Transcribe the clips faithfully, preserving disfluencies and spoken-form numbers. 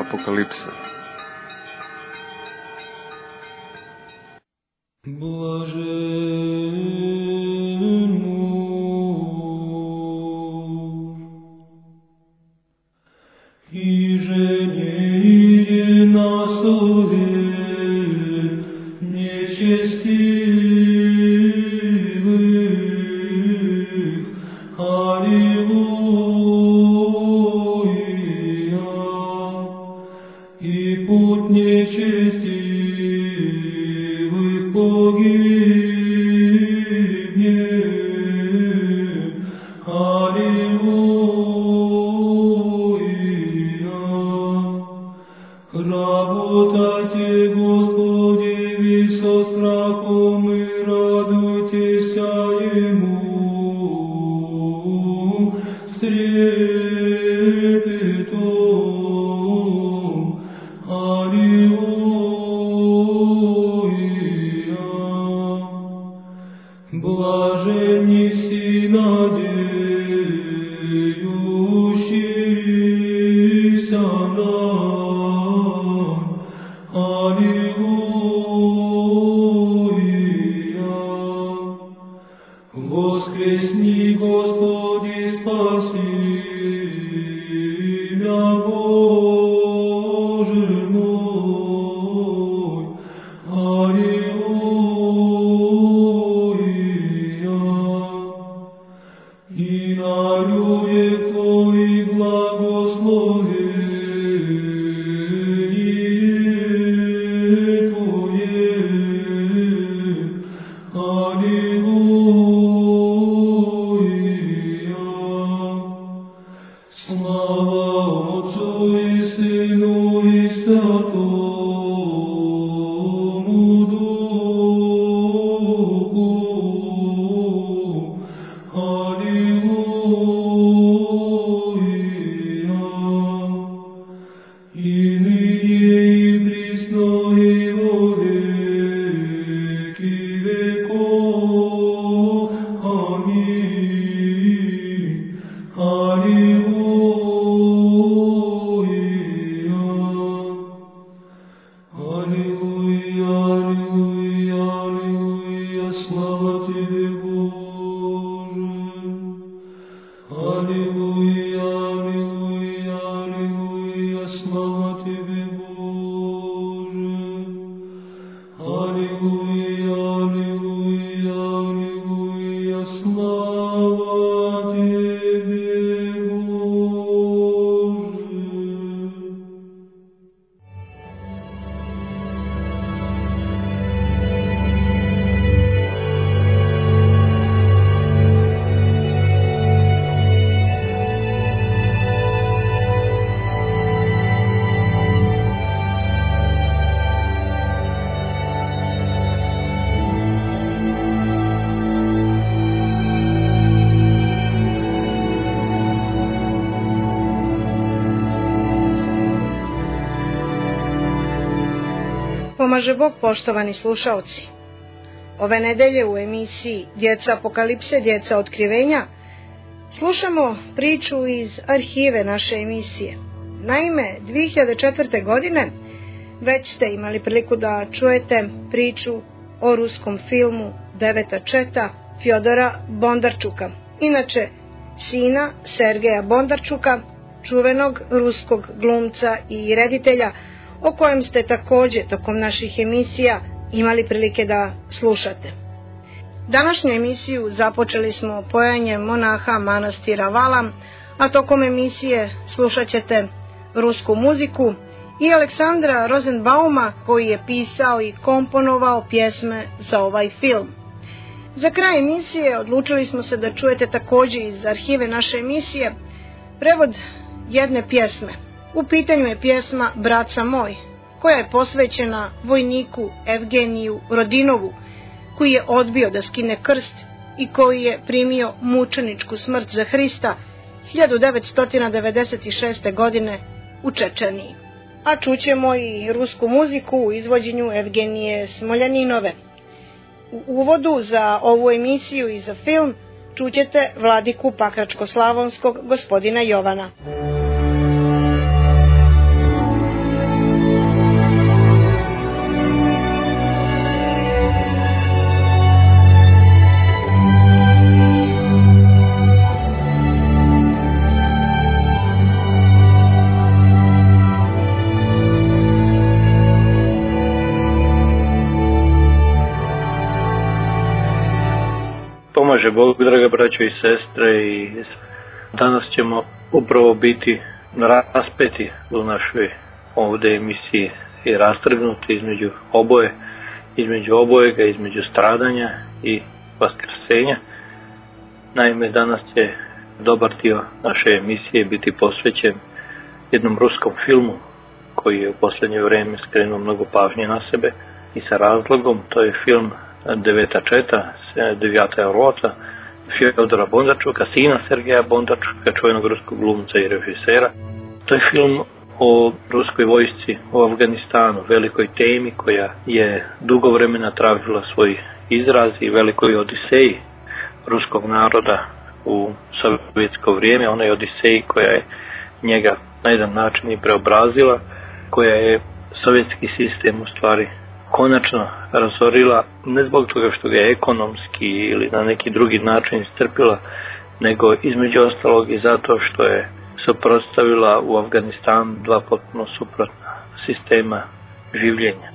Apokalipse. Pomaže Bog, poštovani slušaoci. Ove nedelje u emisiji Djeca Apokalipse, Djeca Otkrivenja slušamo priču iz arhive naše emisije. Naime, dvije hiljade četvrte. godine već ste imali priliku da čujete priču o ruskom filmu Deveta četa Fjodora Bondarčuka, inače sina Sergeja Bondarčuka, čuvenog ruskog glumca i reditelja, o kojem ste također tokom naših emisija imali prilike da slušate. Današnju emisiju započeli smo pojanjem monaha manastira Valam, a tokom emisije slušat ćete rusku muziku i Aleksandra Rosenbauma, koji je pisao i komponovao pjesme za ovaj film. Za kraj emisije odlučili smo se da čujete također iz arhive naše emisije prevod jedne pjesme. U pitanju je pjesma Braca moj, koja je posvećena vojniku Evgeniju Rodinovu, koji je odbio da skine krst i koji je primio mučeničku smrt za Hrista hiljadu devetsto devedeset šeste. godine u Čečeniji. A čućemo i rusku muziku u izvođenju Evgenije Smoljaninove. U uvodu za ovu emisiju i za film čućete vladiku Pakračko-slavonskog gospodina Jovana. pomaže Bog, draga braćo i sestre, i danas ćemo upravo biti raspeti u našoj ovdje emisiji i rastrgnuti između oboje, između obojega, između stradanja i vaskrsenja. Naime, danas će dobar dio naše emisije biti posvećen jednom ruskom filmu koji je u posljednje vrijeme skrenuo mnogo pažnje na sebe i sa razlogom. To je film Deveta četa, Devjata rota, Fjodora Bondarčuka, sina Sergeja Bondarčuka, čuvenog ruskog glumca i režisera. To je film o ruskoj vojsci u Afganistanu, velikoj temi koja je dugo vremena tražila svoj izraz i velikoj odiseji ruskog naroda u sovjetsko vrijeme, onaj odiseji koja je njega na jedan način i preobrazila, koja je sovjetski sistem u stvari konačno razorila, ne zbog toga što ga je ekonomski ili na neki drugi način iscrpila, nego između ostalog i zato što je suprotstavila u Afganistanu dva potpuno suprotna sistema življenja.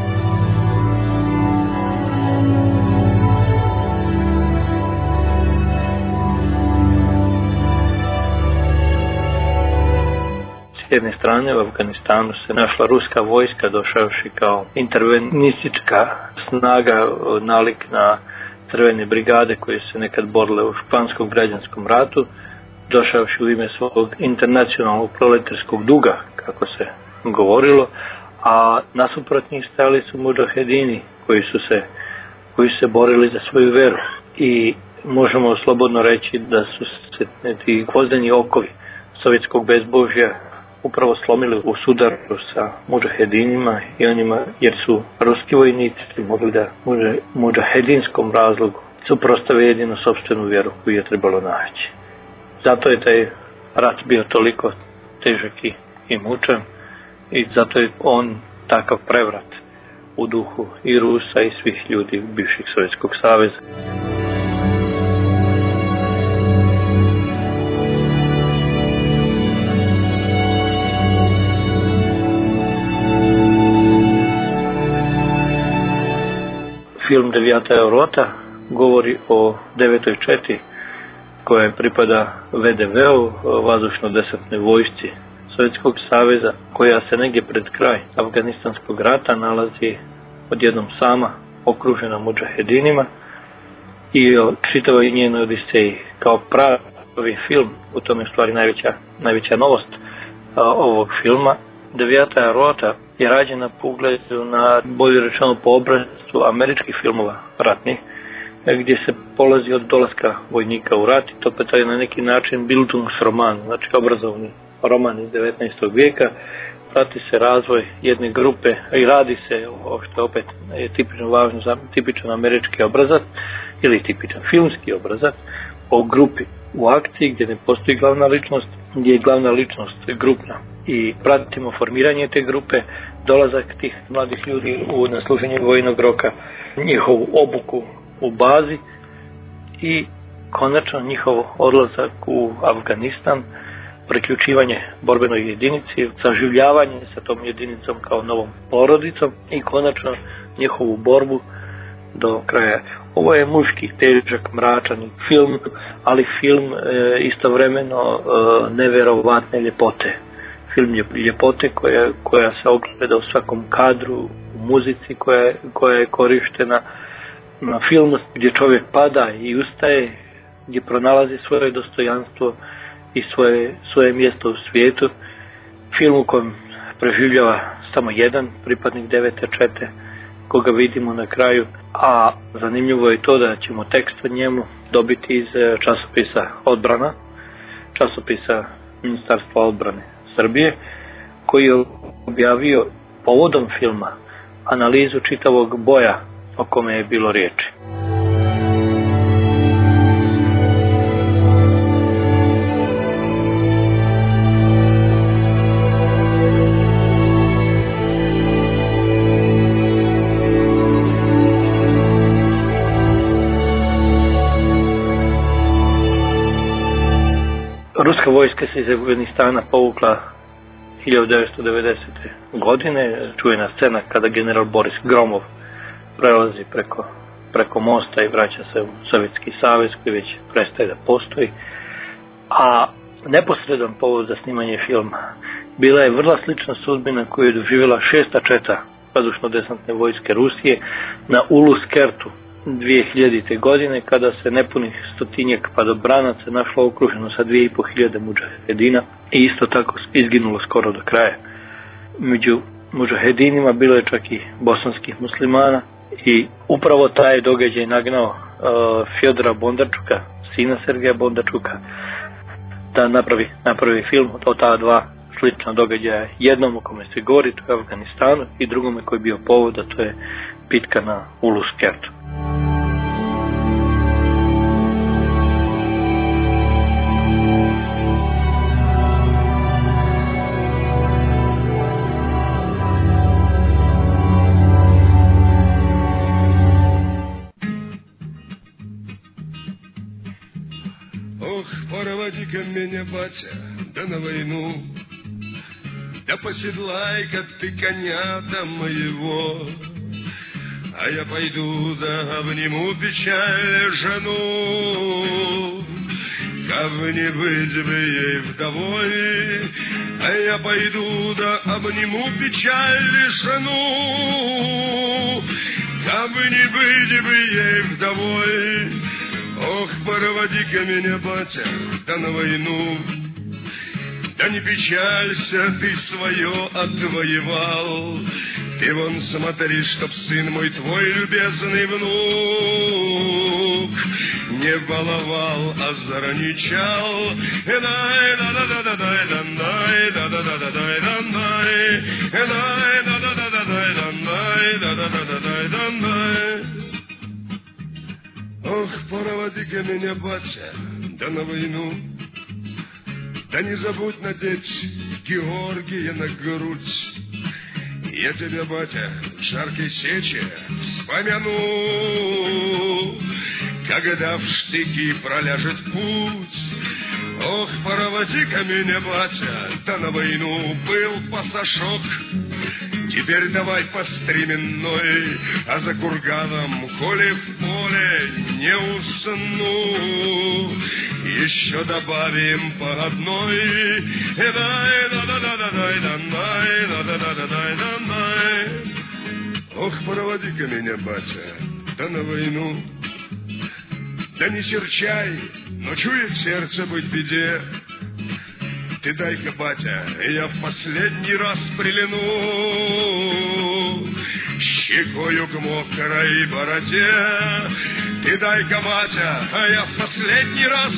S jedne strane u Afganistanu se našla ruska vojska, došavši kao intervenistička snaga nalik na crvene brigade koje se nekad borile u španskom građanskom ratu, došavši u ime svog internacionalnog proletarskog duga, kako se govorilo, a nasuprot njih stajali su mudžahedini koji su se koji su se borili za svoju veru. I možemo slobodno reći da su se ti gvozdeni okovi sovjetskog bezbožja upravo slomili u sudaru sa mudžahedinima i onima, jer su ruski vojnici mogli da mudžahedinskom razlogu suprotstave jedino sopstvenu vjeru koju je trebalo naći. Zato je taj rat bio toliko težak i, i mučan i zato je on takav prevrat u duhu i Rusa i svih ljudi bivšeg Sovjetskog saveza. Film Devjata rota govori o devetoj četi koja pripada ve de veu, vazdušno-desantnoj vojsci Sovjetskog saveza, koja se negdje pred kraj Afganistanskog rata nalazi odjednom sama, okružena mudžahedinima, i o čitavoj njenoj odiseji. Kao pravi film, u tome je stvari najveća, najveća novost a, ovog filma. Devjata rota je rađena po ugledu na, bolje rečeno po obrazcu američkih filmova ratnih, gdje se polazi od dolaska vojnika u rat i to pa je na neki način Bildungsroman, znači obrazovni roman iz devetnaestog vijeka. Prati se razvoj jedne grupe i radi se, o što je opet je tipično važno za tipičan američki obrazac ili tipičan filmski obrazac, o grupi u akciji gdje ne postoji glavna ličnost, gdje je glavna ličnost grupna. I pratimo formiranje te grupe, dolazak tih mladih ljudi u nasluženje vojnog roka, njihovu obuku u bazi i konačno njihov odlazak u Afganistan, priključivanje borbenoj jedinici, saživljavanje sa tom jedinicom kao novom porodicom i konačno njihovu borbu do kraja. Ovo je muški, težak, mračan film, ali film e, istovremeno e, neverovatne ljepote. Film je ljepote koja, koja se ogleda u svakom kadru, u muzici koja, koja je korištena, na filmu gdje čovjek pada i ustaje, gdje pronalazi svoje dostojanstvo i svoje, svoje mjesto u svijetu. Film u kojem preživljava samo jedan pripadnik devete čete, koga vidimo na kraju, a zanimljivo je to da ćemo tekst o njemu dobiti iz časopisa Odbrana, časopisa Ministarstva odbrane Srbije, koji je objavio povodom filma analizu čitavog boja o kome je bilo riječi. Ruska vojska se iz Afganistana povukla hiljadu devetsto devedesete. godine, čujena scena kada general Boris Gromov prelazi preko preko mosta i vraća se u Sovjetski savez koji već prestaje da postoji. A neposredan povod za snimanje filma bila je vrlo slična sudbina koju je doživjela šesta četa vazdušno-desantne vojske Rusije na Uluskertu dvije hiljadite. godine, kada se nepunih stotinjak padobranaca našlo okruženo sa dvije i po hiljade mudžahedina i isto tako izginulo skoro do kraja. Među mudžahedinima bilo je čak i bosanskih muslimana i upravo taj događaj nagnao uh, Fjodora Bondarčuka, sina Sergeja Bondarčuka, da napravi, napravi film o ta dva slična događaja, jednom o kome se govori, to je Afganistanu, i drugome koji je bio povod, a to je bitka na Uluskertu. Ох, проводи-ка меня, батя, да на войну, да поседлай-ка ты коня-то моего, а я пойду да обниму печаль жену, как не быть бы ей вдовой, а я пойду да обниму печаль жену, как не быть бы ей вдовой. Ох, проводи-ка меня, батя, да на войну, да не печалься, ты свое отвоевал. Ты вон смотри, чтоб сын мой твой любезный внук не баловал, а зараничал. Эдай, да да да да дай, да дай, да да да да дай, да дай, эдай, да да да да дай, да дай, да да да да дай, да дай. Ох, проводи-ка меня, батя, да на войну, да не забудь надеть Георгия на грудь. Я тебя, батя, в жаркой сече вспомяну, когда в штыки проляжет путь. Ох, проводи-ка меня, батя, да на войну, был пасашок. Теперь давай по стременной, а за курганом, коли в поле не усну, еще добавим по одной. Дай, да да да да дай, да дай, да да да да дай, да дай. Ох, проводи-ка меня, батя, да на войну, да не серчай, но чует сердце быть беде. Ты дай-ка, батя, я в последний раз приляну щекою к мокрой бороде. Ты дай-ка, батя, я в последний раз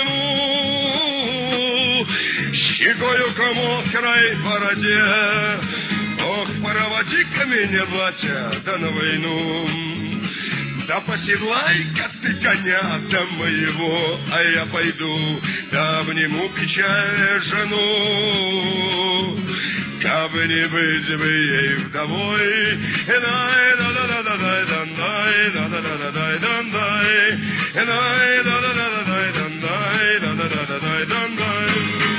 приляну щекою к мокрой бороде. Ох, проводи-ка меня, батя, да на войну, да поседлай-ка ты коня-то моего, а я пойду, да обниму печаль жену, как бы не быть бы ей вдовой. Дай, да да да да дай, да дай, да да да да дай, да дай, дай, да да да да дай, да дай, да да да да дай, да дай.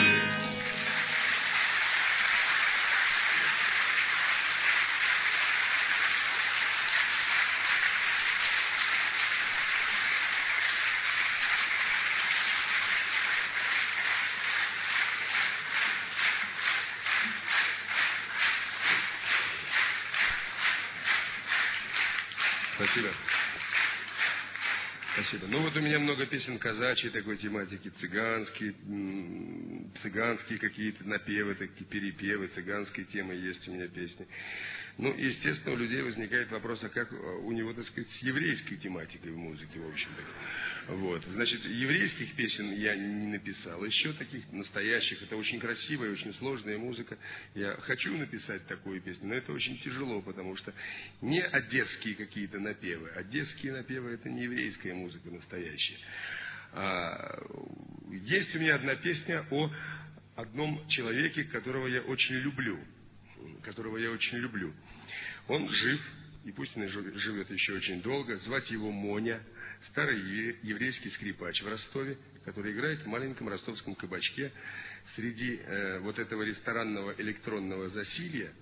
Спасибо. Спасибо. Ну вот у меня много песен казачьей такой тематики, цыганские, цыганские какие-то напевы, такие перепевы, цыганские темы есть у меня песни. Ну, естественно, у людей возникает вопрос, а как у него, так сказать, с еврейской тематикой в музыке, в общем-то. Вот. Значит, еврейских песен я не написал, еще таких настоящих. Это очень красивая, очень сложная музыка. Я хочу написать такую песню, но это очень тяжело, потому что не одесские какие-то напевы. Одесские напевы — это не еврейская музыка настоящая. А, есть у меня одна песня о одном человеке, которого я очень люблю. которого я очень люблю. Он жив, и пусть он живет еще очень долго. Звать его Моня, старый еврейский скрипач в Ростове, который играет в маленьком ростовском кабачке среди э, вот этого ресторанного электронного засилья,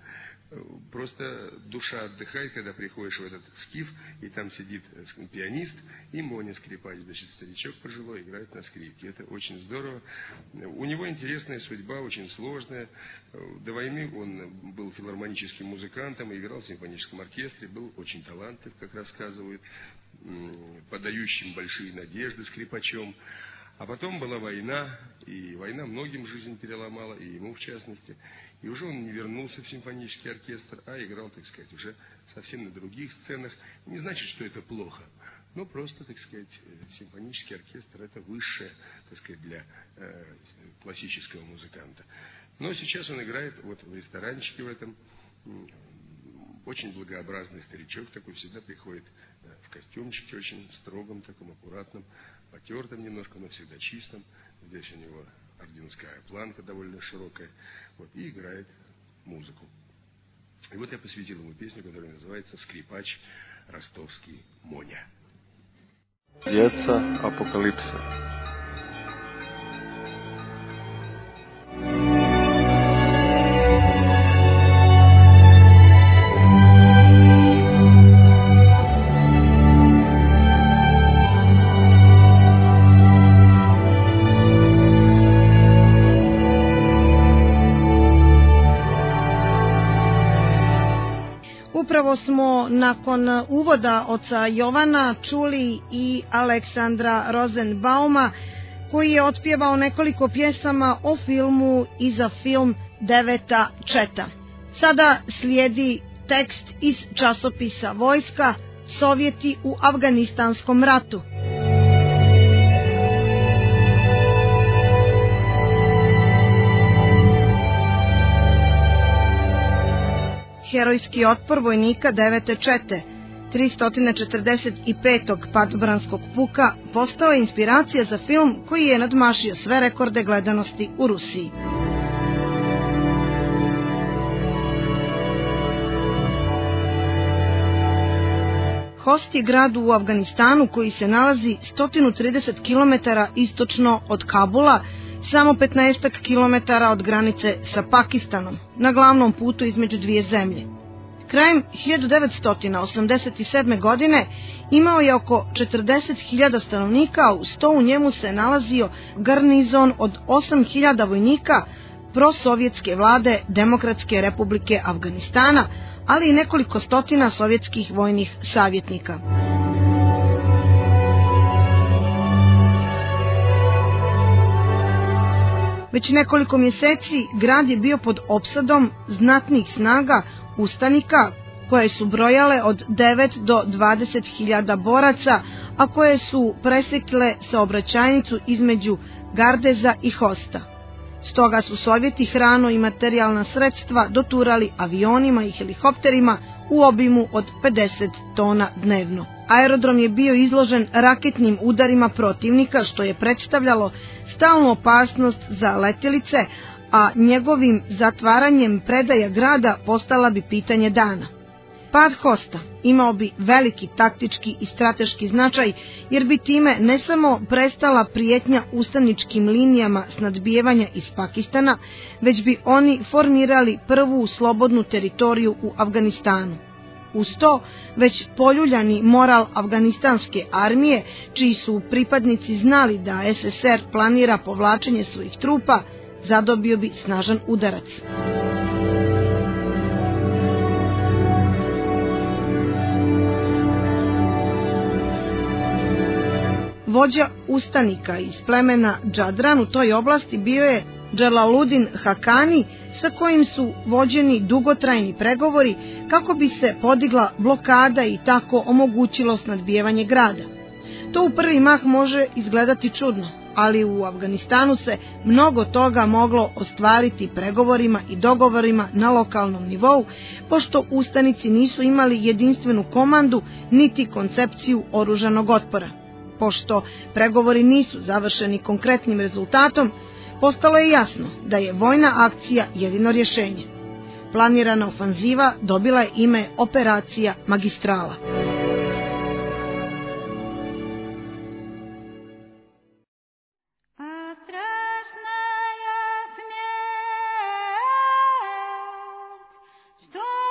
просто душа отдыхает, когда приходишь в этот скиф, и там сидит пианист, и Моня скрипач, значит, старичок пожилой, играет на скрипке. Это очень здорово. У него интересная судьба, очень сложная. До войны он был филармоническим музыкантом, играл в симфоническом оркестре, был очень талантлив, как рассказывают, подающим большие надежды скрипачом. А потом была война, и война многим жизнь переломала, и ему в частности. И уже он не вернулся в симфонический оркестр, а играл, так сказать, уже совсем на других сценах. Не значит, что это плохо, но просто, так сказать, симфонический оркестр – это высшее, так сказать, для э, классического музыканта. Но сейчас он играет вот в ресторанчике в этом. Очень благообразный старичок такой, всегда приходит в костюмчике очень строгом, таком аккуратном, потертом немножко, но всегда чистом. Здесь у него орденская планка довольно широкая. Вот, и играет музыку. И вот я посвятил ему песню, которая называется «Скрипач ростовский Моня». Дjeca apokalipse. Upravo smo nakon uvoda oca Jovana čuli i Aleksandra Rosenbauma, koji je otpjevao nekoliko pjesama o filmu i za film Deveta četa. Sada slijedi tekst iz časopisa Vojska, Sovjeti u Afganistanskom ratu. Herojski otpor vojnika Devete čete, tristo četrdeset petog Padobranskog puka, postao je inspiracija za film koji je nadmašio sve rekorde gledanosti u Rusiji. Host je grad u Afganistanu koji se nalazi sto trideset kilometara istočno od Kabula, samo petnaest kilometara od granice sa Pakistanom, na glavnom putu između dvije zemlje. Krajem hiljadu devetsto osamdeset sedme. godine imao je oko četrdeset hiljada stanovnika, a uz to u njemu se nalazio garnizon od osam hiljada vojnika prosovjetske vlade Demokratske republike Afganistana, ali i nekoliko stotina sovjetskih vojnih savjetnika. Već nekoliko mjeseci grad je bio pod opsadom znatnih snaga ustanika koje su brojale od devet do dvadeset hiljada boraca, a koje su presekle saobraćajnicu između Gardeza i Hosta. Stoga su Sovjeti hranu i materijalna sredstva doturali avionima i helikopterima u obimu od pedeset tona dnevno. Aerodrom je bio izložen raketnim udarima protivnika, što je predstavljalo stalnu opasnost za letjelice, a njegovim zatvaranjem predaja grada postala bi pitanje dana. Pad Hosta imao bi veliki taktički i strateški značaj, jer bi time ne samo prestala prijetnja ustaničkim linijama snadbijevanja iz Pakistana, već bi oni formirali prvu slobodnu teritoriju u Afganistanu. Uz to, već poljuljani moral afganistanske armije, čiji su pripadnici znali da es es er planira povlačenje svojih trupa, zadobio bi snažan udarac. Vođa ustanika iz plemena Džadran u toj oblasti bio je Dželaludin Hakani, sa kojim su vođeni dugotrajni pregovori kako bi se podigla blokada i tako omogućilo snadbijevanje grada. To u prvi mah može izgledati čudno, ali u Afganistanu se mnogo toga moglo ostvariti pregovorima i dogovorima na lokalnom nivou, pošto ustanici nisu imali jedinstvenu komandu niti koncepciju oružanog otpora. Pošto pregovori nisu završeni konkretnim rezultatom, postalo je jasno da je vojna akcija jedino rješenje. Planirana ofanziva dobila je ime Operacija Magistrala. Что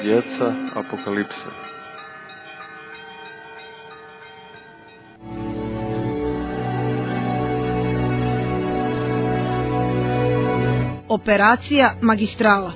djeca apokalipse. Operacija Magistrala.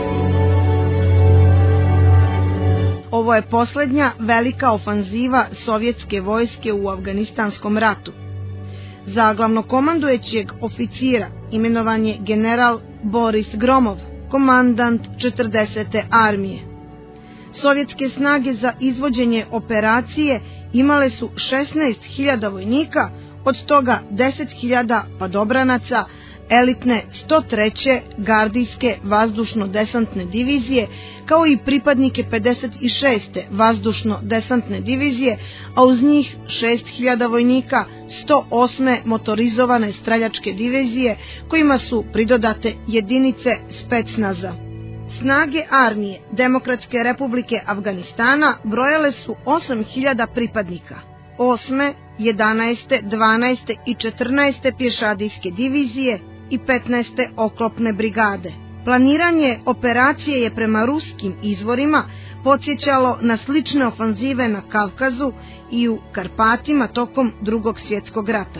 Ovo je posljednja velika ofanziva sovjetske vojske u Afganistanskom ratu. Za glavnokomandujućeg oficira imenovan je general Boris Gromov, komandant četrdesete armije. Sovjetske snage za izvođenje operacije imale su šesnaest hiljada vojnika, od toga deset hiljada padobranaca elitne sto treće gardijske vazdušno-desantne divizije, kao i pripadnike pedeset šeste vazdušno-desantne divizije, a uz njih šest hiljada vojnika sto osme motorizovane streljačke divizije, kojima su pridodate jedinice specnaza. Snage armije Demokratske republike Afganistana brojale su osam hiljada pripadnika. osme, jedanaeste, dvanaeste i četrnaeste pješadijske divizije i petnaeste oklopne brigade. Planiranje operacije je prema ruskim izvorima podsjećalo na slične ofanzive na Kavkazu i u Karpatima tokom Drugog svjetskog rata.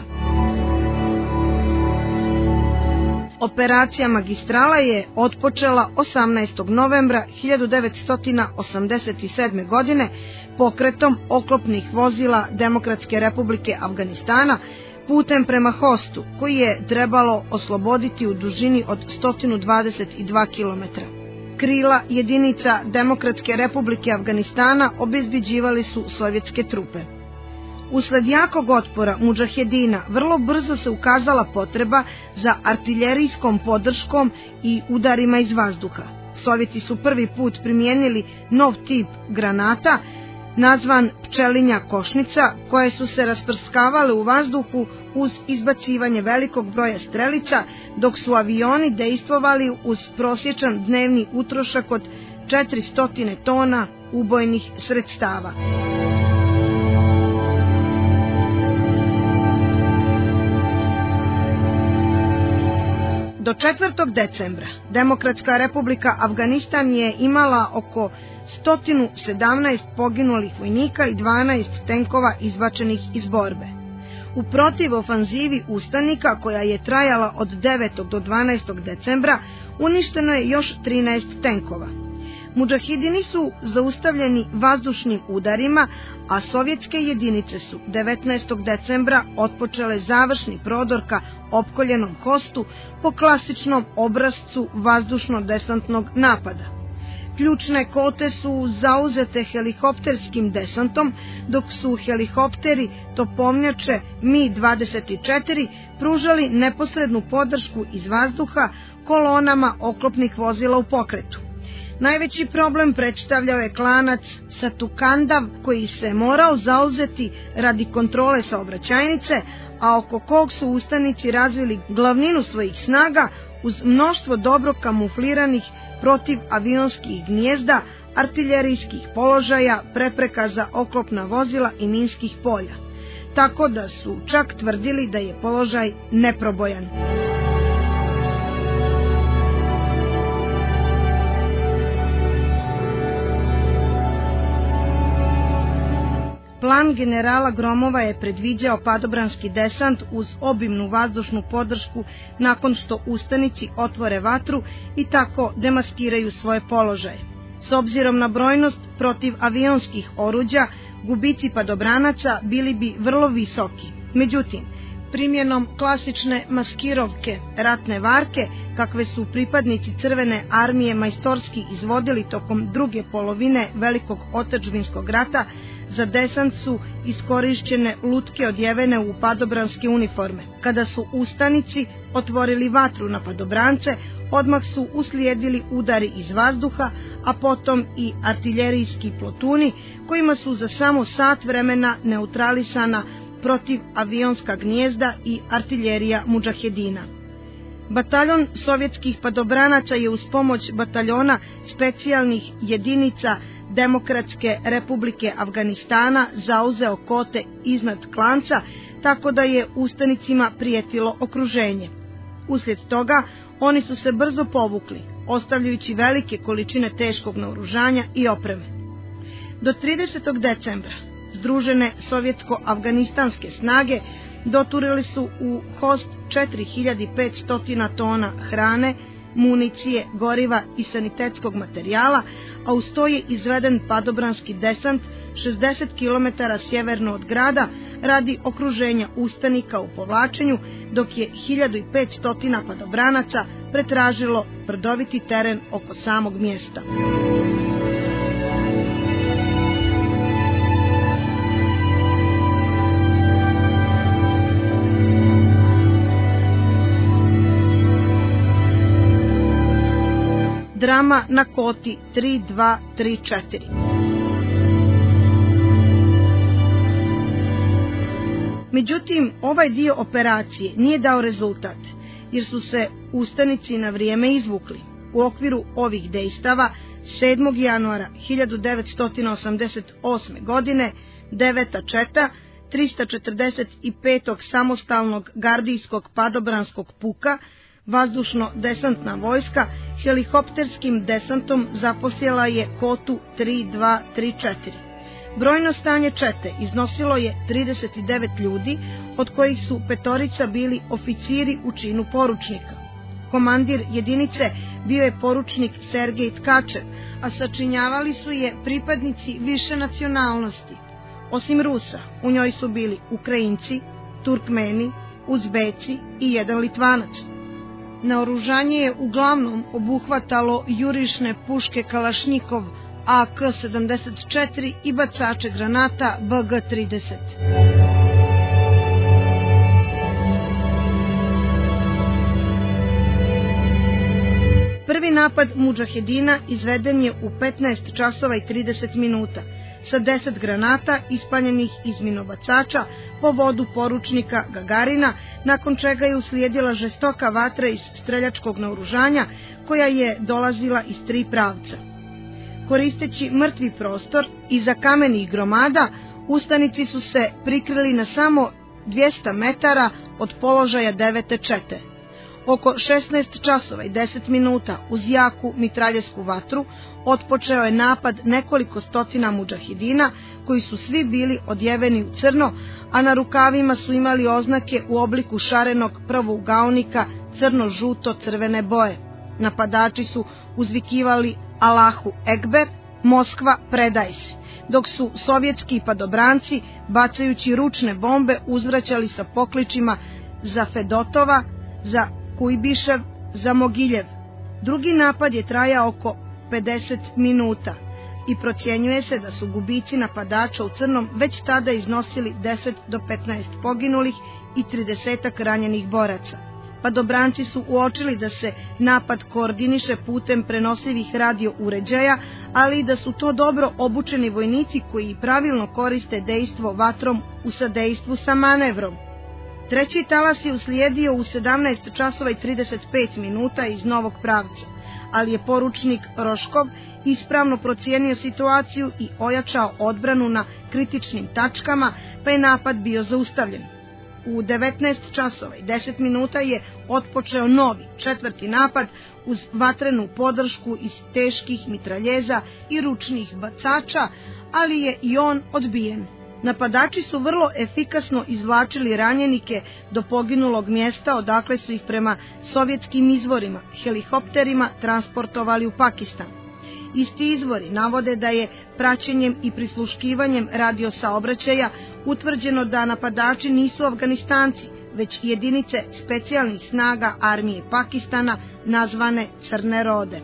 Operacija Magistrala je otpočela osamnaestog novembra hiljadu devetsto osamdeset sedme. godine pokretom oklopnih vozila Demokratske republike Afganistana putem prema Hostu, koji je trebalo osloboditi u dužini od sto dvadeset dva kilometra. Krila jedinica Demokratske republike Afganistana obezbeđivali su sovjetske trupe. Usled jakog otpora mudžahedina vrlo brzo se ukazala potreba za artiljerijskom podrškom i udarima iz vazduha. Sovjeti su prvi put primijenili nov tip granata, nazvan pčelinja košnica, koje su se rasprskavale u vazduhu uz izbacivanje velikog broja strelica, dok su avioni dejstvovali uz prosječan dnevni utrošak od četiristo tona ubojnih sredstava. Do četvrtog decembra Demokratska republika Afganistan je imala oko sto sedamnaest poginulih vojnika i dvanaest tenkova izbačenih iz borbe. U protivofanzivi ustanika, koja je trajala od devetog do dvanaestog decembra, uništeno je još trinaest tenkova. Mudžahidini su zaustavljeni vazdušnim udarima, a sovjetske jedinice su devetnaestog decembra otpočele završni prodor ka opkoljenom Hostu po klasičnom obrascu vazdušno-desantnog napada. Ključne kote su zauzete helikopterskim desantom, dok su helikopteri topovnjače Mi dvadeset četiri pružali neposrednu podršku iz vazduha kolonama oklopnih vozila u pokretu. Najveći problem predstavljao je klanac Satukandav, koji se morao zauzeti radi kontrole saobraćajnice, a oko kog su ustanici razvili glavninu svojih snaga uz mnoštvo dobro kamufliranih protivavionskih gnijezda, artiljerijskih položaja, prepreka za oklopna vozila i minskih polja. Tako da su čak tvrdili da je položaj neprobojan. Plan generala Gromova je predviđao padobranski desant uz obimnu vazdušnu podršku nakon što ustanici otvore vatru i tako demaskiraju svoje položaje. S obzirom na brojnost protivavionskih oruđa, gubici padobranaca bili bi vrlo visoki. Međutim, primjenom klasične maskirovke ratne varke, kakve su pripadnici Crvene armije majstorski izvodili tokom druge polovine Velikog otadžbinskog rata, za desant su iskorišćene lutke odjevene u padobranske uniforme. Kada su ustanici otvorili vatru na padobrance, odmah su uslijedili udari iz vazduha, a potom i artiljerijski plotuni, kojima su za samo sat vremena neutralisana protivavionska gnijezda i artiljerija mudžahedina. Bataljon sovjetskih padobranaca je uz pomoć bataljona specijalnih jedinica Demokratske republike Afganistana zauzeo kote iznad Klanca, tako da je ustanicima prijetilo okruženje. Uslijed toga oni su se brzo povukli. ostavljajući velike količine teškog naoružanja i opreme. Do tridesetog decembra združene sovjetsko-afganistanske snage doturili su u Host četiri hiljade petsto tona hrane, municije, goriva i sanitetskog materijala, a uz to je izveden padobranski desant šezdeset kilometara sjeverno od grada radi okruženja ustanika u povlačenju, dok je hiljadu petsto padobranaca pretražilo brdoviti teren oko samog mjesta. Drama na Koti tri dva tri četiri. Međutim, ovaj dio operacije nije dao rezultat, jer su se ustanici na vrijeme izvukli. U okviru ovih dejstava sedmog januara hiljadu devetsto osamdeset osme. godine deveta četa trista četrdeset petog samostalnog gardijskog padobranskog puka, vazdušno-desantna vojska, helikopterskim desantom zaposjela je Kotu tri dva tri četiri. Brojno stanje čete iznosilo je trideset devet ljudi, od kojih su petorica bili oficiri u činu poručnika. Komandir jedinice bio je poručnik Sergej Tkačev, a sačinjavali su je pripadnici više nacionalnosti. Osim Rusa, u njoj su bili Ukrajinci, Turkmeni, Uzbeci i jedan Litvanac. Naoružanje je uglavnom obuhvatalo jurišne puške Kalašnjikov A K sedamdeset četiri i bacače granata B G trideset. Prvi napad mudžahedina izveden je u petnaest časova i trideset minuta sa deset granata ispaljenih iz minobacača po vodu poručnika Gagarina, nakon čega je uslijedila žestoka vatra iz streljačkog naoružanja koja je dolazila iz tri pravca. Koristeći mrtvi prostor iza kamenih gromada, ustanici su se prikrili na samo dvjesto metara od položaja devete čete. Oko šesnaest časova i deset minuta uz jaku mitraljevsku vatru otpočeo je napad nekoliko stotina mudžahidina, koji su svi bili odjeveni u crno, a na rukavima su imali oznake u obliku šarenog prvougaonika crno-žuto-crvene boje. Napadači su uzvikivali Allahu Ekber, Moskva predaj se, dok su sovjetski padobranci, bacajući ručne bombe, uzvraćali sa pokličima za Fedotova, za Kujbišev, za Mogiljev. Drugi napad je trajao oko pedeset minuta i procjenjuje se da su gubici napadača u crnom već tada iznosili deset do petnaest poginulih i tridesetak ranjenih boraca. Padobranci su uočili da se napad koordiniše putem prenosivih radio uređaja, ali i da su to dobro obučeni vojnici koji pravilno koriste dejstvo vatrom u sadejstvu sa manevrom. Treći talas je uslijedio u sedamnaest časova i trideset pet minuta iz novog pravca, ali je poručnik Roškov ispravno procijenio situaciju i ojačao odbranu na kritičnim tačkama, pa je napad bio zaustavljen. U devetnaest časova i deset minuta je otpočeo novi, četvrti napad uz vatrenu podršku iz teških mitraljeza i ručnih bacača, ali je i on odbijen. Napadači su vrlo efikasno izvlačili ranjenike do poginulog mjesta, odakle su ih prema sovjetskim izvorima, helikopterima, transportovali u Pakistan. Isti izvori navode da je praćenjem i prisluškivanjem radiosaobraćaja utvrđeno da napadači nisu Afganistanci, već jedinice specijalnih snaga armije Pakistana nazvane Crne rode.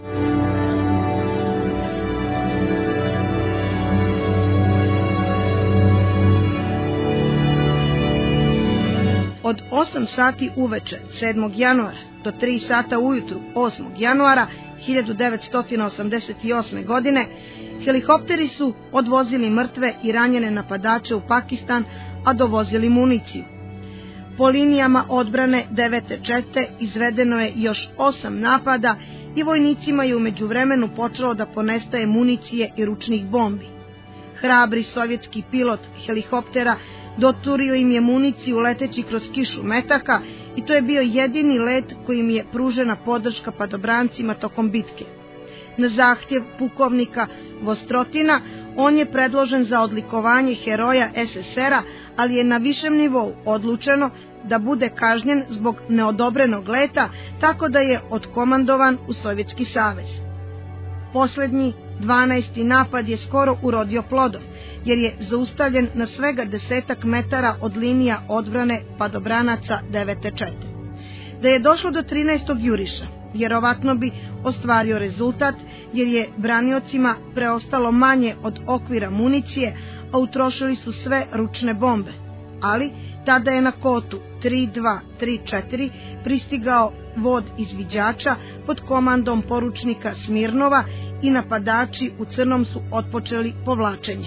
Od osam sati uveče sedmog januara do tri sata ujutru osmog januara hiljadu devetsto osamdeset osme. godine helikopteri su odvozili mrtve i ranjene napadače u Pakistan, a dovozili municiju. Po linijama odbrane devete čete izvedeno je još osam napada i vojnicima je u međuvremenu počelo da ponestaje municije i ručnih bombi. Hrabri sovjetski pilot helikoptera doturio im je municiju leteći kroz kišu metaka i to je bio jedini let kojim je pružena podrška padobrancima tokom bitke. Na zahtjev pukovnika Vostrotina on je predložen za odlikovanje heroja es es er a, ali je na višem nivou odlučeno da bude kažnjen zbog neodobrenog leta, tako da je otkomandovan u Sovjetski savez. Poslednji, dvanaesti napad je skoro urodio plodom, jer je zaustavljen na svega desetak metara od linija odbrane padobranaca devete čete. Da je došlo do trinaestog juriša, vjerovatno bi ostvario rezultat, jer je braniocima preostalo manje od okvira municije, a utrošili su sve ručne bombe. Ali tada je na kotu tri dva tri četiri pristigao vod izviđača pod komandom poručnika Smirnova i napadači u crnom su otpočeli povlačenje.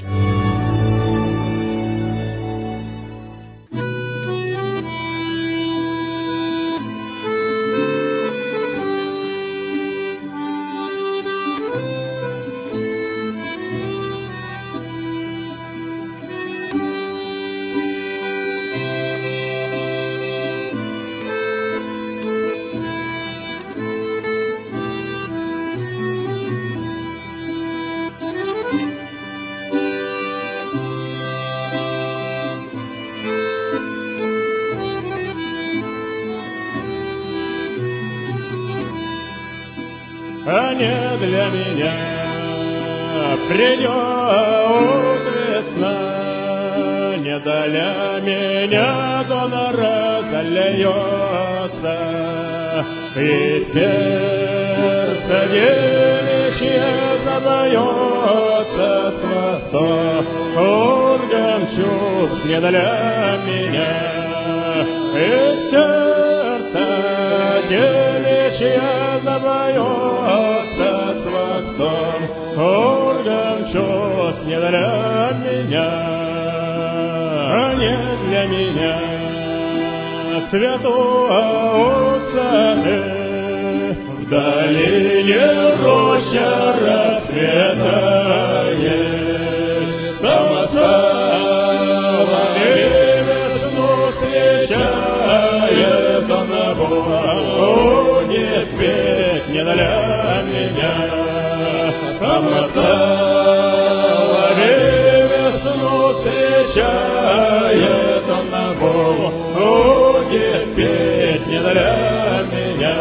А не для меня придет весна, не для меня донора зальется, и сердце девичье забьется хвостом, орган чувств не для меня, и сердце девичье забьется с хвостом, орган чувств не для меня, не для меня цветуцы в долине роща расцветает, там остава весну встречает он будет петь не для меня, там остава весну встречает он будет петь не для меня.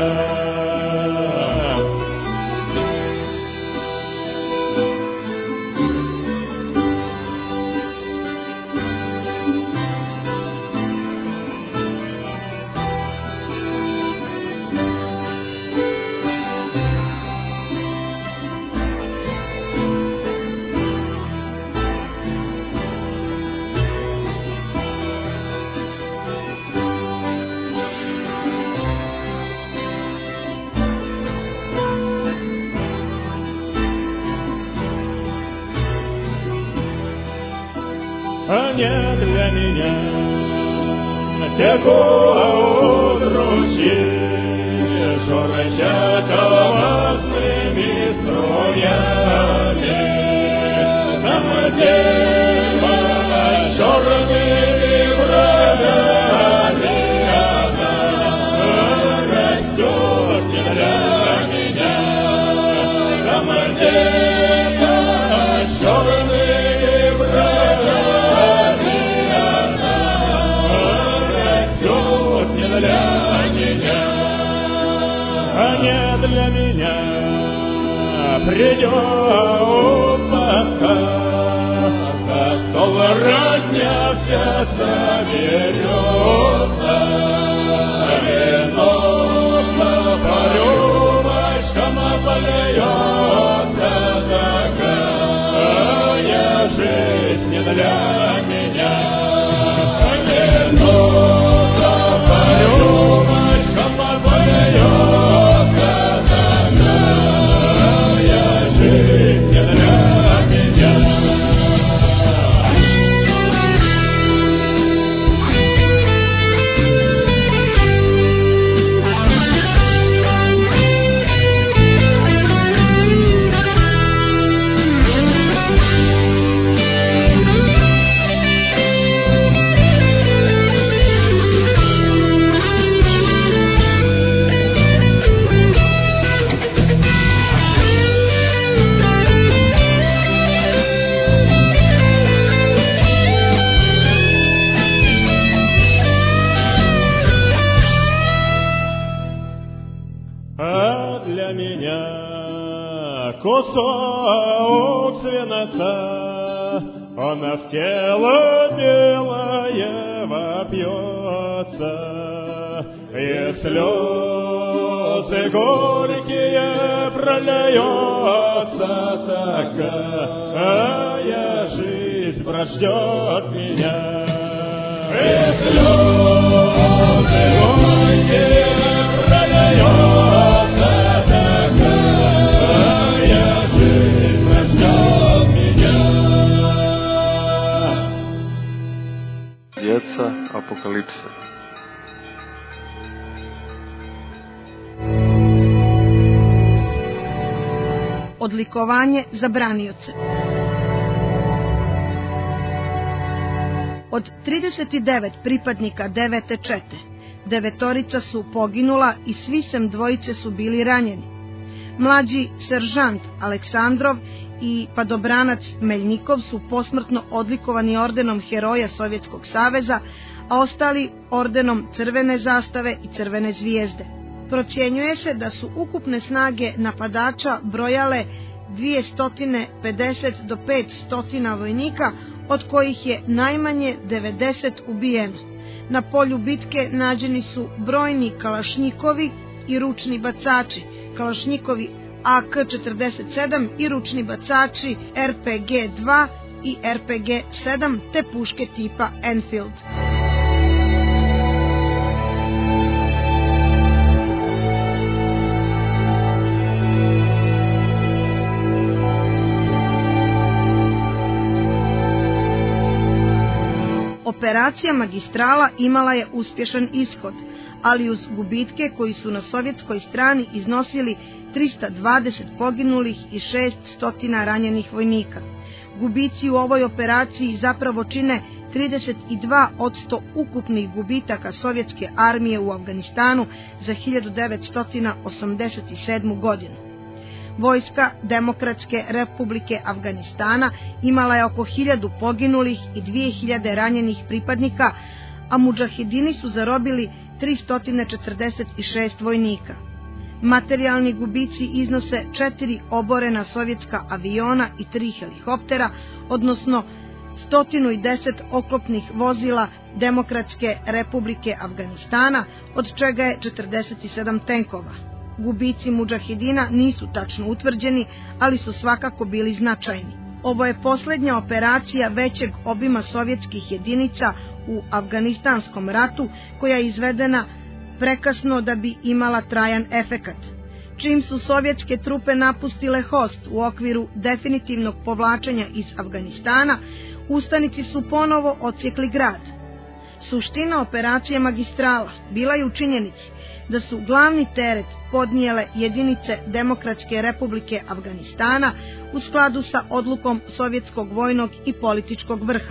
А не для меня текут ручьи, журчат опасными струями, там дева черными бровями она растет не для меня, там дева черными бровями для меня придет пока, за стол родня вся соберется, вино по рюмочкам польется, такая жизнь не для меня. Вино по рюмочкам польется, жизнь не для меня. кусок свинца, она в тело белое вопьется, и слезы горькие прольется, такая жизнь прождет меня. И слезы горькие прольется, такая жизнь прождет меня. Djeca Apokalipse. Odlikovanje za branioce. Od trideset devet pripadnika devete čete, devetorica su poginula i svi sem dvojice su bili ranjeni. Mlađi seržant Aleksandrov i padobranac Meljnikov su posmrtno odlikovani ordenom Heroja Sovjetskog saveza, a ostali ordenom Crvene zastave i Crvene zvijezde. Procjenjuje se da su ukupne snage napadača brojale dvjesto pedeset do petsto vojnika, od kojih je najmanje devedeset ubijeno. Na polju bitke nađeni su brojni kalašnjikovi i ručni bacači, kalašnjikovi A K četrdeset sedam i ručni bacači R P G dva i R P G sedam te puške tipa Enfield. Operacija Magistrala imala je uspješan ishod, ali uz gubitke koji su na sovjetskoj strani iznosili trista dvadeset poginulih i šessto ranjenih vojnika. Gubici u ovoj operaciji zapravo čine trideset dva posto ukupnih gubitaka sovjetske armije u Afganistanu za hiljadu devetsto osamdeset sedmu. godinu. Vojska Demokratske republike Afganistana imala je oko hiljadu poginulih i dvije hiljade ranjenih pripadnika, a mudžahidini su zarobili tristo četrdeset šest vojnika. Materijalni gubici iznose četiri oborena sovjetska aviona i tri helikoptera, odnosno sto deset oklopnih vozila Demokratske republike Afganistana, od čega je četrdeset sedam tenkova. Gubici mudžahidina nisu tačno utvrđeni, ali su svakako bili značajni. Ovo je posljednja operacija većeg obima sovjetskih jedinica u Afganistanskom ratu, koja je izvedena prekasno da bi imala trajan efekat. Čim su sovjetske trupe napustile Host u okviru definitivnog povlačenja iz Afganistana, ustanici su ponovo odsjekli grad. Suština operacije Magistrala bila je u činjenici da su glavni teret podnijele jedinice Demokratske republike Afganistana u skladu sa odlukom sovjetskog vojnog i političkog vrha.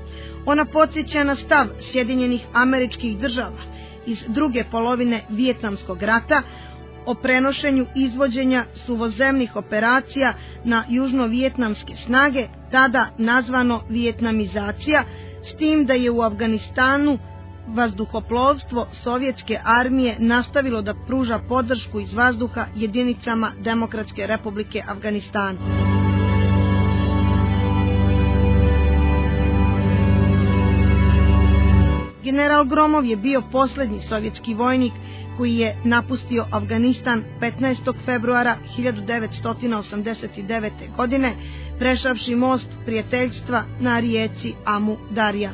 Ona podsjeća na stav Sjedinjenih Američkih Država iz druge polovine Vijetnamskog rata o prenošenju izvođenja suvozemnih operacija na južno-vijetnamske snage, tada nazvano vijetnamizacija, s tim da je u Afganistanu vazduhoplovstvo sovjetske armije nastavilo da pruža podršku iz vazduha jedinicama Demokratske republike Afganistana. General Gromov je bio posljednji sovjetski vojnik koji je napustio Afganistan petnaestog februara hiljadu devetsto osamdeset devete. godine, prešavši most prijateljstva na rijeci Amu Darja.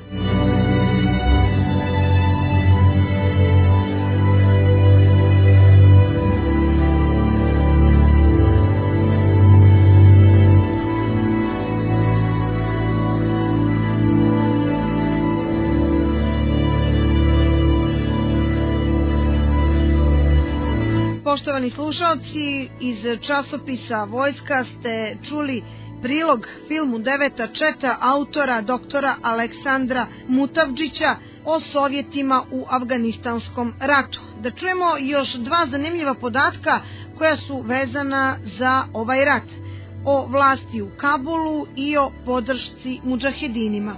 Poštovani slušalci, iz časopisa Vojska ste čuli prilog filmu Deveta četa autora doktora Aleksandra Mutavdžića o Sovjetima u Afganistanskom ratu. Da čujemo još dva zanimljiva podatka koja su vezana za ovaj rat, o vlasti u Kabulu i o podršci mudžahedinima.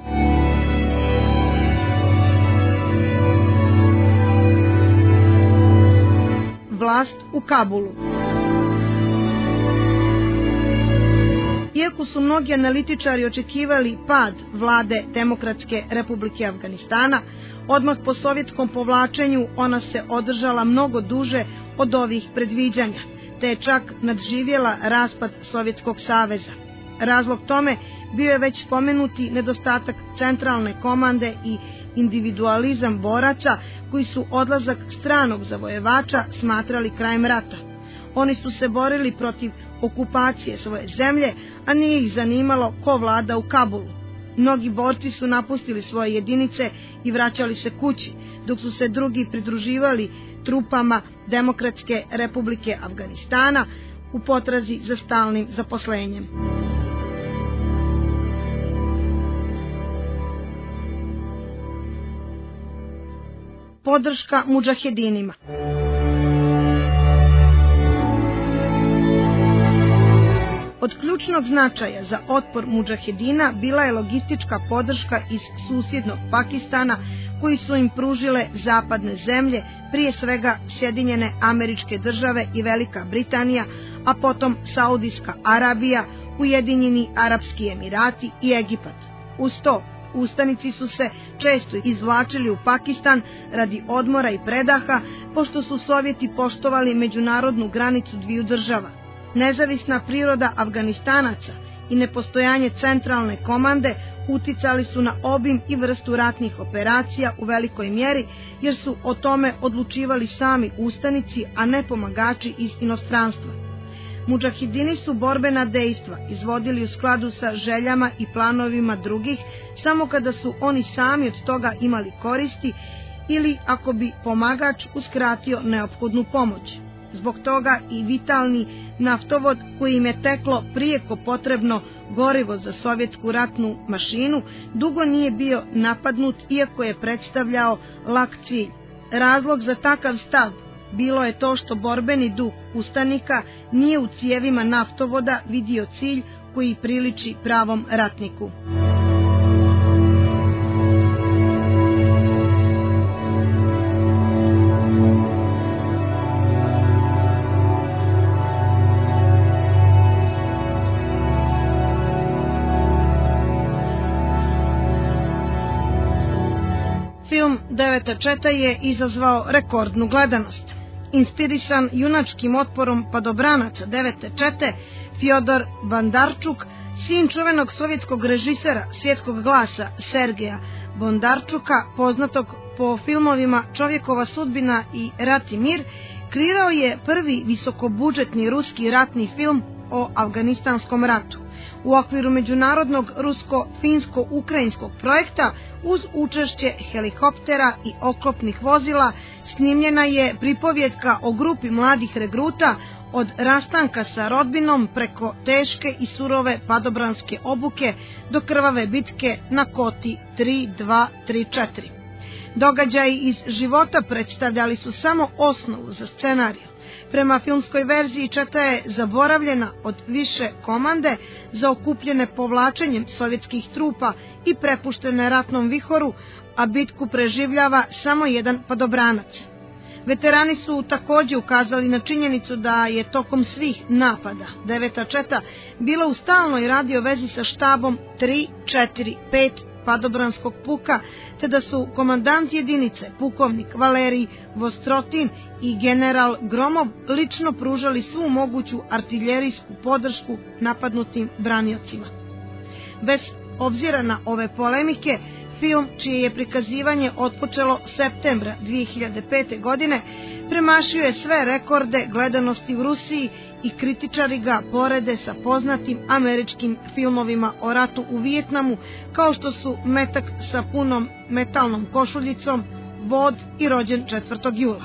Vlast u Kabulu. Iako su mnogi analitičari očekivali pad vlade Demokratske republike Afganistana, odmah po sovjetskom povlačenju ona se održala mnogo duže od ovih predviđanja, te je čak nadživjela raspad Sovjetskog saveza. Razlog tome bio je već spomenuti nedostatak centralne komande i individualizam boraca koji su odlazak stranog zavojevača smatrali krajem rata. Oni su se borili protiv okupacije svoje zemlje, a nije ih zanimalo ko vlada u Kabulu. Mnogi borci su napustili svoje jedinice i vraćali se kući, dok su se drugi pridruživali trupama Demokratske republike Afganistana u potrazi za stalnim zaposlenjem. Podrška mudžahedinima. Od ključnog značaja za otpor mudžahedina bila je logistička podrška iz susjednog Pakistana koji su im pružile zapadne zemlje, prije svega Sjedinjene Američke Države i Velika Britanija, a potom Saudijska Arabija, Ujedinjeni Arapski Emirati i Egipat. Uz to, ustanici su se često izvlačili u Pakistan radi odmora i predaha, pošto su Sovjeti poštovali međunarodnu granicu dviju država. Nezavisna priroda Afganistanaca i nepostojanje centralne komande uticali su na obim i vrstu ratnih operacija u velikoj mjeri, jer su o tome odlučivali sami ustanici, a ne pomagači iz inostranstva. Mudžahedini su borbena dejstva izvodili u skladu sa željama i planovima drugih samo kada su oni sami od toga imali koristi ili ako bi pomagač uskratio neophodnu pomoć. Zbog toga i vitalni naftovod koji im je teklo prijeko potrebno gorivo za sovjetsku ratnu mašinu dugo nije bio napadnut, iako je predstavljao lak cilj. Razlog za takav stav bilo je to što borbeni duh ustanika nije u cijevima naftovoda vidio cilj koji priliči pravom ratniku. Film Deveta četa je izazvao rekordnu gledanost. Inspirisan junačkim otporom padobranaca Devete čete, Fjodor Bondarčuk, sin čuvenog sovjetskog režisera Svjetskog glasa Sergeja Bondarčuka, poznatog po filmovima Čovjekova sudbina i Rat i mir, kreirao je prvi visokobudžetni ruski ratni film o Afganistanskom ratu. U okviru međunarodnog rusko-finsko-ukrajinskog projekta uz učešće helikoptera i oklopnih vozila snimljena je pripovjetka o grupi mladih regruta od rastanka sa rodbinom preko teške i surove padobranske obuke do krvave bitke na Koti tri dva tri četiri. Događaji iz života predstavljali su samo osnovu za scenariju. Prema filmskoj verziji četa je zaboravljena od više komande, zaokupljene povlačenjem sovjetskih trupa i prepuštene ratnom vihoru, a bitku preživljava samo jedan padobranac. Veterani su također ukazali na činjenicu da je tokom svih napada Deveta četa bila u stalnoj radio vezi sa štabom tri četiri pet padobranskog puka, te da su komandant jedinice, pukovnik Valerij Vostrotin i general Gromov lično pružali svu moguću artiljerijsku podršku napadnutim braniocima. Bez obzira na ove polemike, film, čije je prikazivanje otpočelo septembra dvije hiljade pete. godine, premašio je sve rekorde gledanosti u Rusiji i kritičari ga porede sa poznatim američkim filmovima o ratu u Vijetnamu, kao što su Metak sa punom metalnom košuljicom, Vod i Rođen četvrtog jula.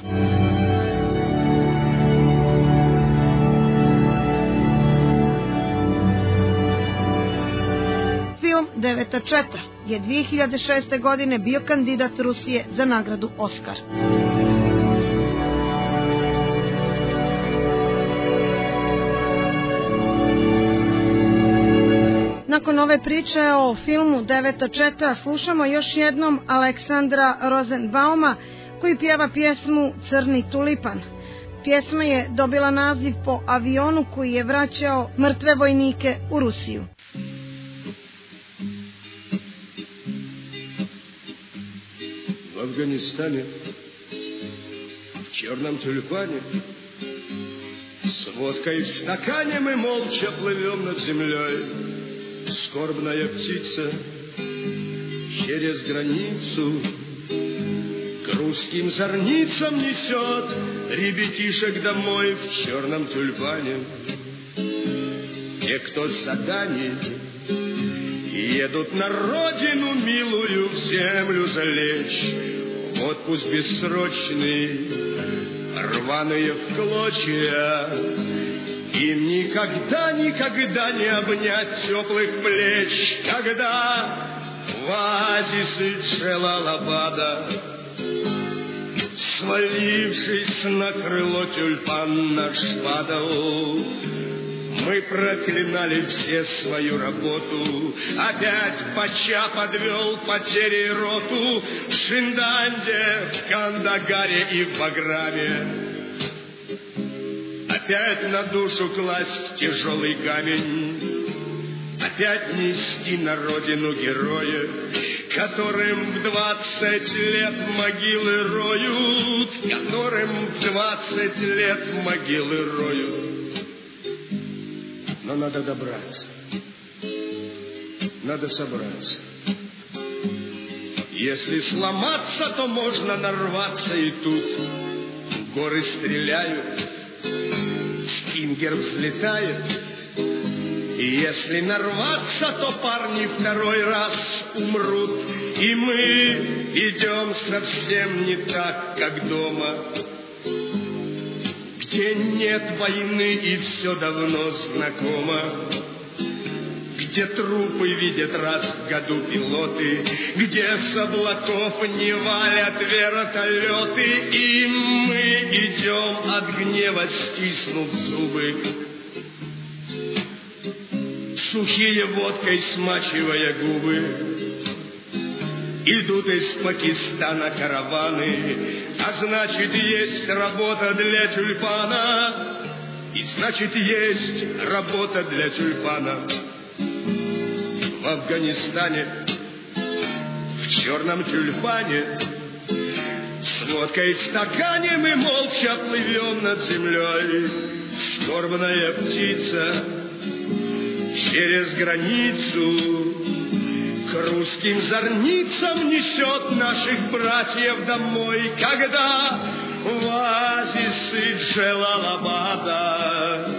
Film Deveta četa je dvije hiljade šeste. godine bio kandidat Rusije za nagradu Oskar. Nakon ove priče o filmu Deveta četa slušamo još jednom Aleksandra Rosenbauma koji pjeva pjesmu Crni tulipan. Pjesma je dobila naziv po avionu koji je vraćao mrtve vojnike u Rusiju. В Афганистане, в черном тюльпане, с водкой в стакане мы молча плывем над землей. Скорбная птица через границу к русским зорницам несет ребятишек домой в черном тюльпане. Те, кто с заданий, едут на родину милую в землю залечь. В отпуск бессрочный, рваные в клочья. Им никогда, никогда не обнять теплых плеч, когда в оазисы Джелалабада, свалившись на крыло тюльпан наш падал. Мы проклинали все свою работу, опять Пача подвел потери роту в Шинданде, в Кандагаре и в Баграме. Опять на душу класть тяжелый камень, опять нести на родину героя, которым в двадцать лет могилы роют, которым в двадцать лет могилы роют. Но надо добраться, надо собраться. Если сломаться, то можно нарваться и тут. Горы стреляют, Стингер взлетает. И если нарваться, то парни второй раз умрут. И мы идем совсем не так, как дома, где нет войны и все давно знакомо, где трупы видят раз в году пилоты, где с облаков не валят вертолеты. И мы идем от гнева, стиснув зубы, сухие водкой смачивая губы. Идут из Пакистана караваны, а значит, есть работа для тюльпана. И значит, есть работа для тюльпана. В Афганистане, в черном тюльпане, с водкой в стакане мы молча плывем над землей. Скорбная птица через границу к русским зорницам несет наших братьев домой, когда в оазисы Джелалабада,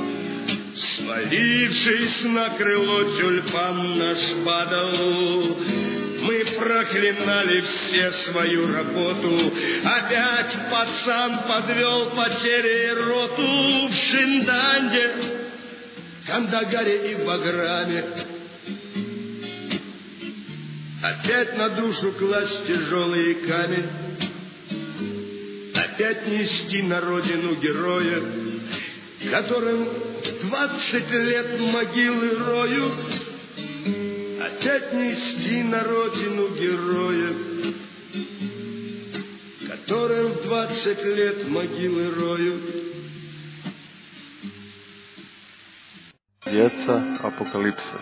свалившись на крыло тюльпан наш падал. Мы проклинали все свою работу, опять пацан подвел потери роту в Шинданде, Кандагаре и Баграме. Опять на душу класть тяжелый камень, опять нести на родину героя, которым двадцать лет могилы роют. Опять нести на родину героя, которым двадцать лет могилы роют. Djeca apokalipse.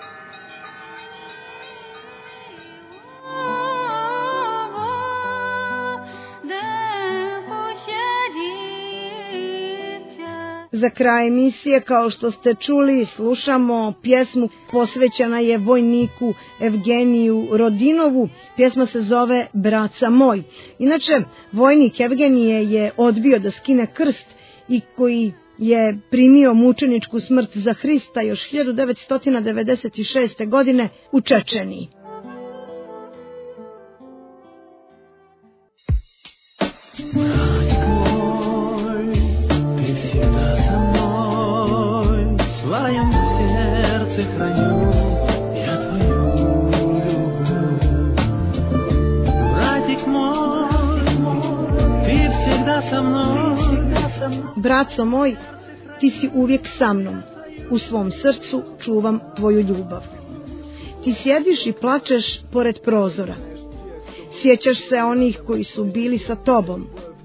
Za kraj emisije, kao što ste čuli, slušamo pjesmu posvećena je vojniku Evgeniju Rodinovu. Pjesma se zove Braca moj. Inače, vojnik Evgenije je odbio da skine krst i koji je primio mučeničku smrt za Hrista još hiljadu devetsto devedeset šeste. godine u Čečeniji. Своем сердце храню я твою любовь. Братик мой, ты всегда со мной. Braco moj, ti si uvijek sa mnom, u svom srcu čuvam tvoju ljubav. Ti sjediš i plačeš pored prozora. Sjećaš se onih koji su bili sa tobom.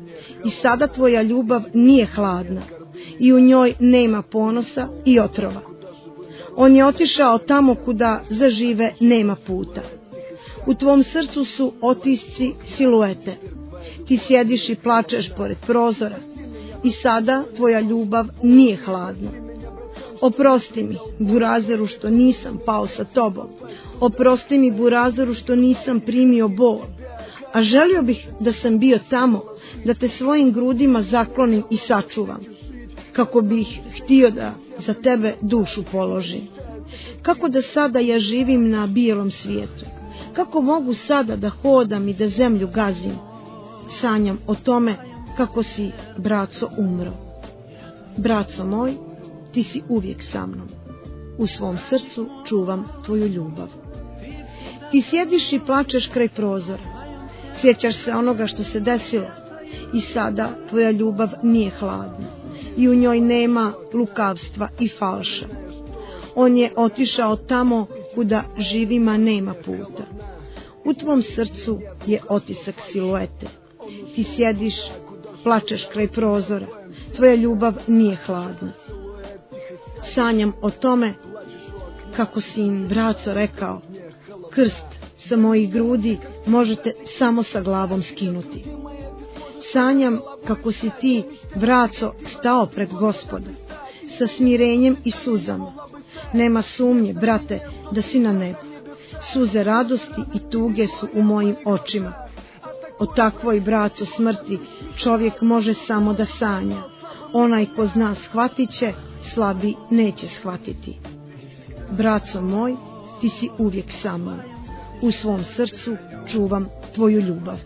I sada tvoja ljubav nije hladna i u njoj nema ponosa i otrova. On je otišao tamo kuda za žive nema puta. U tvom srcu su otisci siluete. Ti sjediš i plačeš pored prozora. I sada tvoja ljubav nije hladna. Oprosti mi, burazeru, što nisam pao sa tobom. Oprosti mi, burazeru, što nisam primio bol. A želio bih da sam bio tamo, da te svojim grudima zaklonim i sačuvam. Kako bih htio da za tebe dušu položim. Kako da sada ja živim na bijelom svijetu? Kako mogu sada da hodam i da zemlju gazim? Sanjam o tome kako si, braco, umro. Braco moj, ti si uvijek sa mnom. U svom srcu čuvam tvoju ljubav. Ti sjediš i plačeš kraj prozora. Sjećaš se onoga što se desilo. I sada tvoja ljubav nije hladna. I u njoj nema lukavstva i falša. On je otišao tamo kuda živima nema puta. U tvom srcu je otisak siluete. Ti sjediš, plačeš kraj prozora. Tvoja ljubav nije hladna. Sanjam o tome kako si im, braco, rekao: krst sa mojih grudi možete samo sa glavom skinuti. Sanjam kako si ti, braco, stao pred Gospoda sa smirenjem i suzama. Nema sumnje, brate, da si na nebu. Suze radosti i tuge su u mojim očima. O takvoj, braco, smrti čovjek može samo da sanja. Onaj ko zna shvatit će, slabi neće shvatiti. Braco moj, ti si uvijek sa mnom. U svom srcu čuvam tvoju ljubav.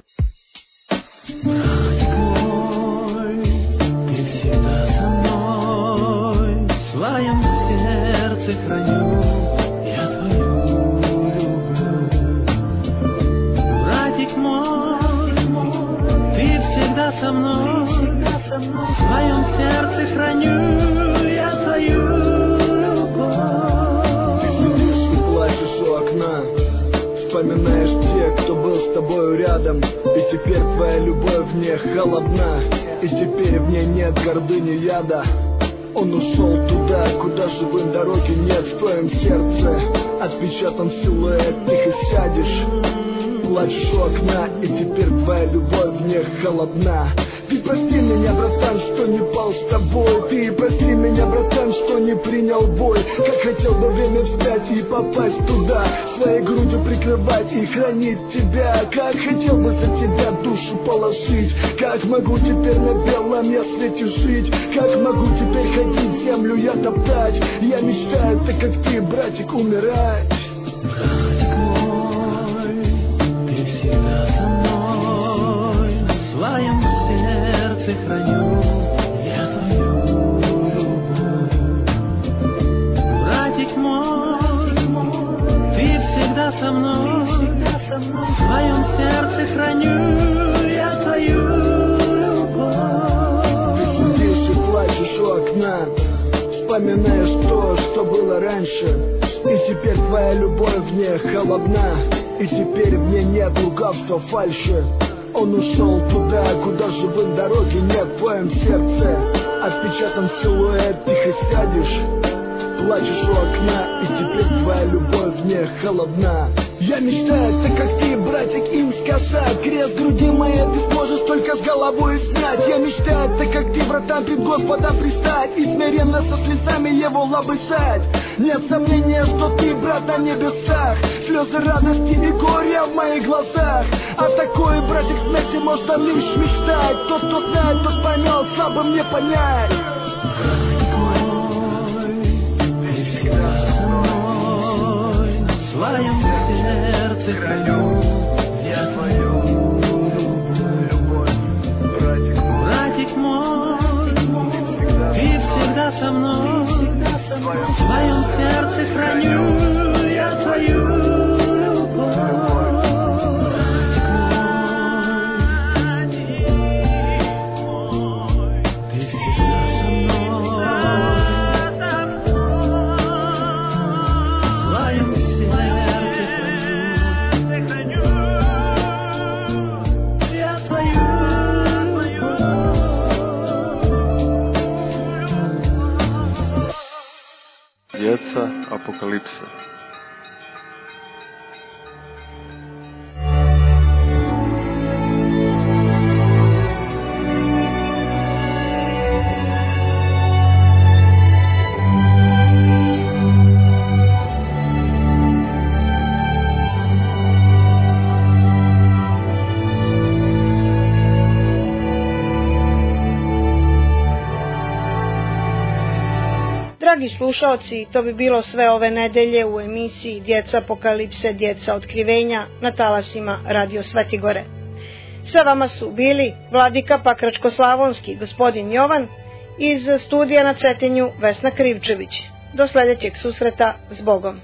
Ты всегда со мной, в своем сердце храню я твою любовь. Братик мой, ты всегда со мной, в своем сердце храню я твою любовь. Ты сидишь и плачешь у окна, вспоминаешь тех, кто был с тобою рядом. И теперь твоя любовь не холодна, и теперь в ней нет гордыни яда. Он ушел туда, куда живым дороги нет. В твоем сердце отпечатан силуэт, тихо сядешь, плачешь у окна, и теперь твоя любовь не холодна. Ты прости меня, братан, что не пал с тобой. Ты прости меня, братан, что не принял бой. Как хотел бы время встать и попасть туда, своей грудью прикрывать и хранить тебя. Как хотел бы за тебя душу положить. Как могу теперь на белом я свете жить. Как могу теперь ходить, землю я топтать. Я мечтаю, так как ты, братик, умирать. Братик мой, ты всегда со мной, в своем сердце храню я твою любовь. Братик мой, ты всегда со мной, в своем сердце храню я твою любовь. Ты сидишь и плачешь у окна, вспоминаешь то, что было раньше. И теперь твоя любовь не холодна, и теперь в ней нет лукавства, фальши. Он ушел туда, куда живым дороги нет. В твоем сердце отпечатан силуэт, тихо сядешь, плачешь у окна, и теперь твоя любовь не холодна. Я мечтаю, так как ты, братик, им сказать. Крест груди моей ты сможешь только с головой снять. Я мечтаю, так как ты, братан, пред Господа пристать и смиренно со слезами его лобызать. Нет сомнения, что ты, брат, на небесах. Слезы радости и горя в моих глазах. А такой, братик, смерти можно лишь мечтать. Тот, кто знает, тот поймет, слабым не понять. Ты всегда со мной, в своем сердце храню я твою любовь. Братик мой, ты всегда со мной, в своем сердце храню я твою любовь. Ты всегда со мной, в своем сердце храню я твою любовь. Apokalipse. Dragi slušaoci, to bi bilo sve ove nedelje u emisiji Djeca Apokalipse, Djeca Otkrivenja na talasima Radio Svetogore. Sa vama su bili Vladika Pakračko-Slavonski, gospodin Jovan, iz studija na Cetinju Vesna Krivčević. Do sljedećeg susreta, s Bogom.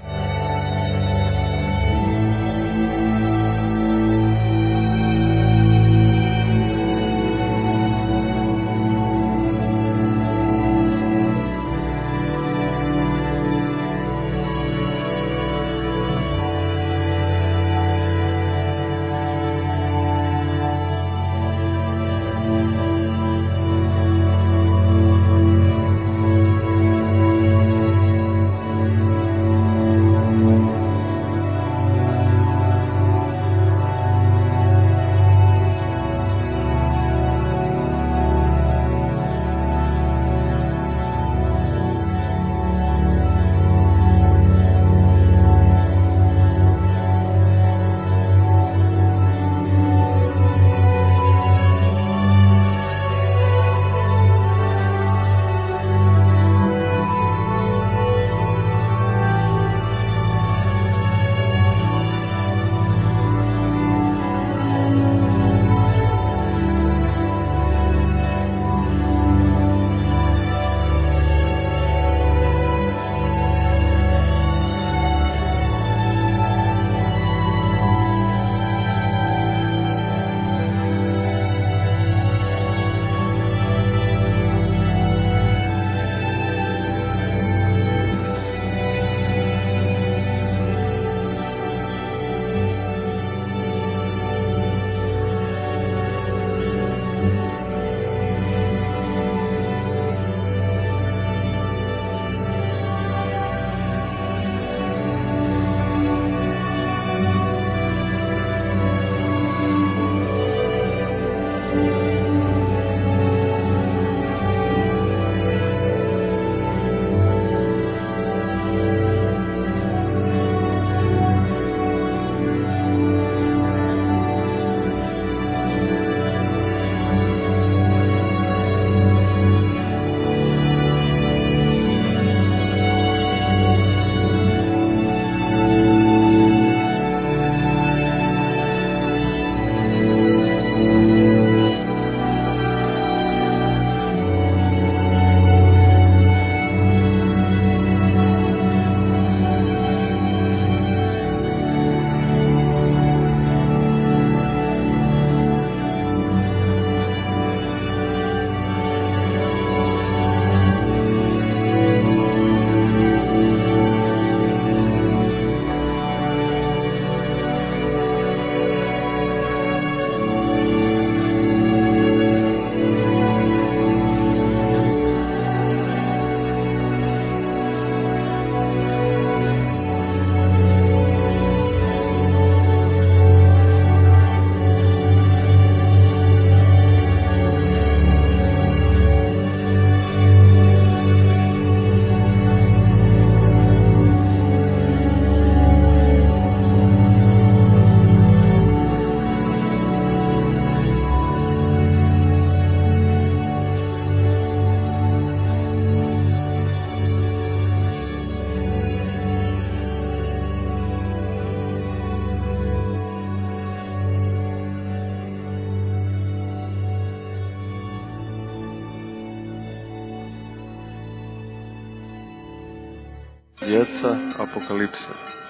Djeca Apokalipse.